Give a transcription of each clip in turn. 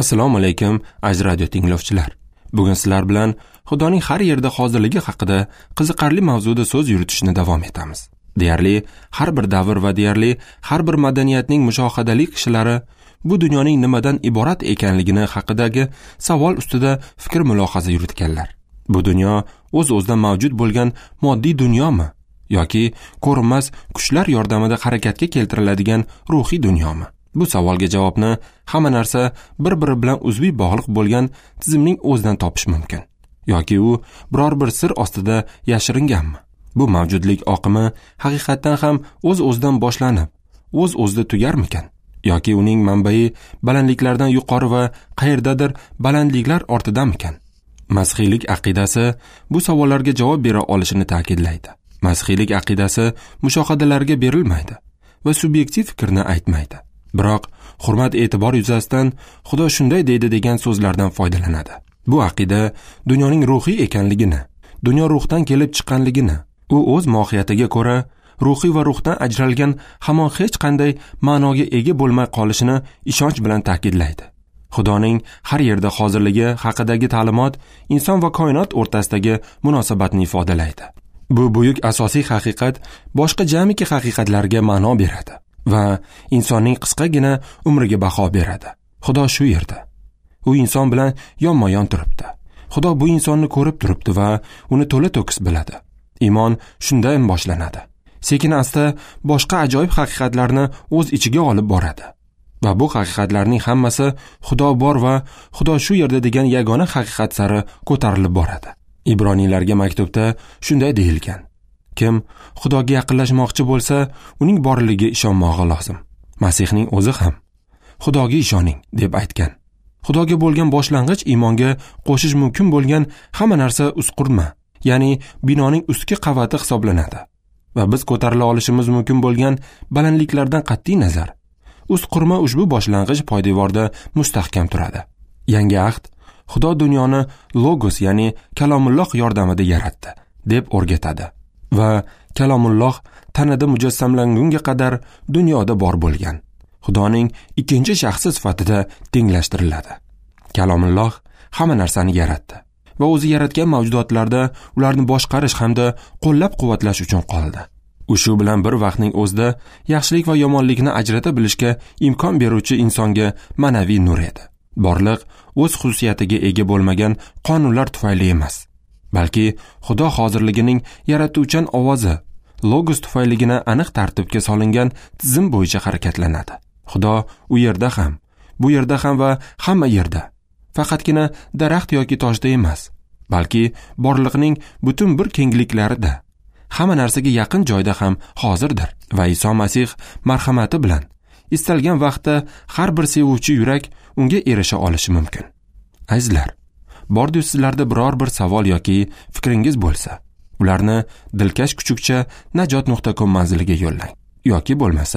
Assalomu alaykum aziz radio tinglovchilar. Bugun sizlar bilan Xudoning har yerda hozirligi haqida qiziqarli mavzuda so'z yuritishni davom etamiz. Deyarli har bir davr va deyarli har bir madaniyatning mushohadali kishilari bu dunyoning nimadan iborat ekanligini haqidagi savol ustida fikr mulohaza yuritganlar. Bu dunyo o'z-o'zidan mavjud bo'lgan moddiy dunyomi yoki ko'rinmas kuchlar yordamida harakatga keltiriladigan ruhiy dunyomi? Bu savolga javobni hamma narsa bir-biri bilan uzviy bog'liq bo'lgan tizimning o'zidan topish mumkin. Yoki u biror bir sir ostida yashiringanmi? Bu mavjudlik oqimi haqiqatdan ham o'z-o'zidan boshlanib, o'z-o'zida tugarmikan? Yoki uning manbai balandliklardan yuqori va qayerdadir balandliklar ortidamikan? Masihiylik aqidasi bu savollarga javob bera olishini ta'kidlaydi. Masihiylik aqidasi mushohadalarga berilmaydi va subyektiv fikrni aytmaydi. Biroq hurmat e'tibor yuzasidan Xudo shunday deydi degan so'zlardan foydalanadi. Bu aqida dunyoning ruhiy ekanligini, dunyo ruhdan kelib chiqqanligini, u o'z mohiyatiga ko'ra ruhiy va ruhdan ajralgan hamon hech qanday ma'noga ega bo'lmay qolishini ishonch bilan ta'kidlaydi. Xudoning har yerda hozirligi haqidagi ta'limot inson va koinot o'rtasidagi munosabatni ifodalaydi. Bu buyuk asosiy haqiqat boshqa jamiki haqiqatlarga ma'no beradi va insonning qisqagina umriga baho beradi. Xudo shu yerda. U inson bilan yonma-yon turibdi. Xudo bu insonni ko'rib turibdi va uni to'la-to'kis biladi. Iymon shundan boshlanadi. Sekin-asta boshqa ajoyib haqiqatlarni o'z ichiga olib boradi. Va bu haqiqatlarning hammasi Xudo bor va Xudo shu yerda degan yagona haqiqat sari ko'tarilib boradi. Ibroniylarga maktubda shunday deyilgan: kim Xudoga yaqinlashmoqchi bo'lsa, uning borligiga ishonmog'i lozim. Masihning o'zi ham Xudoga ishoning deb aytgan. Xudoga bo'lgan boshlang'ich iymonga qo'shish mumkin bo'lgan hamma narsa usqurma, ya'ni binoning ustki qavati hisoblanadi. Va biz ko'tarila olishimiz mumkin bo'lgan balandliklardan qat'iy nazar, usqurma ushbu boshlang'ich poydevorda mustahkam turadi. Yangi ahd Xudo dunyoni logos, ya'ni kalomulloh yordamida yaratdi deb o'rgatadi. Va kalomulloh tanada mujassamlangunga qadar dunyoda bor bo'lgan. Xudoning ikkinchi shaxsi sifatida tenglashtiriladi. Kalomulloh hamma narsani yaratdi va o'zi yaratgan mavjudotlarda ularni boshqarish hamda qo'llab-quvvatlash uchun qoldi. U shu bilan bir vaqtning o'zida yaxshilik va yomonlikni ajrata bilishga imkon beruvchi insonga ma'naviy nur edi. Borliq o'z xususiyatiga ega bo'lmagan qonunlar tufayli emas, balki Xudo hozirligining yaratuvchan ovozi, logos tufayligina aniq tartibga solingan tizim bo'yicha harakatlanadi. Xudo u yerda ham, bu yerda ham va hamma yerda. Faqatgina daraxt yoki toshda emas, balki borliqning butun bir kengliklarida, hamma narsaga yaqin joyda ham hozirdir. Va Iso Masih marhamati bilan istalgan vaqtda har bir sevuvchi yurak unga erisha olishi mumkin. Azizlar, bordi sizlarda biror bir savol yoki fikringiz bo'lsa, ularni dilkash kuchukcha najot.com manziliga yo'llang. Yoki bo'lmasa,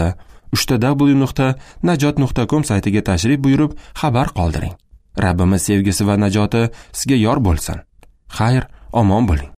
www.najot.com saytiga tashrif buyurib xabar qoldiring. Rabbimiz sevgisi va najoti sizga yor bo'lsin. Xayr, omon bo'ling.